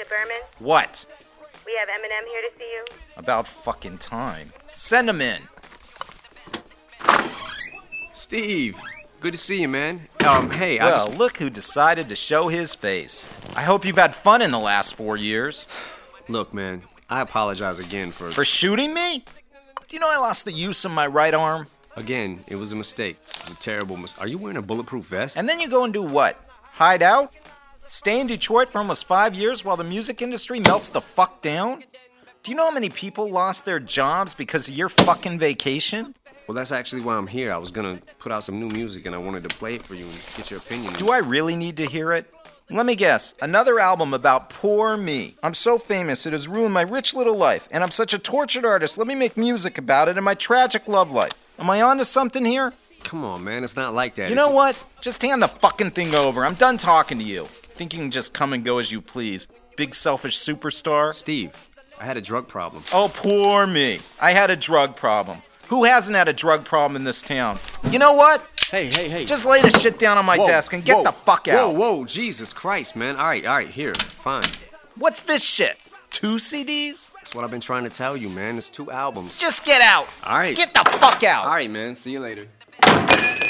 Mr. Berman? What? We have Eminem here to see you. About fucking time. Send him in. Steve, good to see you, man. Hey, Well, look who decided to show his face. I hope you've had fun in the last 4 years. Look, man, I apologize again for... For shooting me? Do you know I lost the use of my right arm? Again, it was a mistake. It was a terrible mistake. Are you wearing a bulletproof vest? And then you go and do what? Hide out? Stay in Detroit for almost 5 years while the music industry melts the fuck down? Do you know how many people lost their jobs because of your fucking vacation? Well, that's actually why I'm here. I was gonna put out some new music and I wanted to play it for you and get your opinion. Do I really need to hear it? Let me guess, another album about poor me. I'm so famous, it has ruined my rich little life, and I'm such a tortured artist. Let me make music about it and my tragic love life. Am I onto something here? Come on, man, it's not like that. You know what? Just hand the fucking thing over. I'm done talking to you. Think you can just come and go as you please. Big selfish superstar. Steve, I had a drug problem. Oh, poor me. I had a drug problem. Who hasn't had a drug problem in this town? You know what? Hey. Just lay the shit down on my desk and get the fuck out. Whoa, Jesus Christ, man. All right, here, fine. What's this shit? 2 CDs? That's what I've been trying to tell you, man. It's 2 albums. Just get out. All right. Get the fuck out. All right, man. See you later.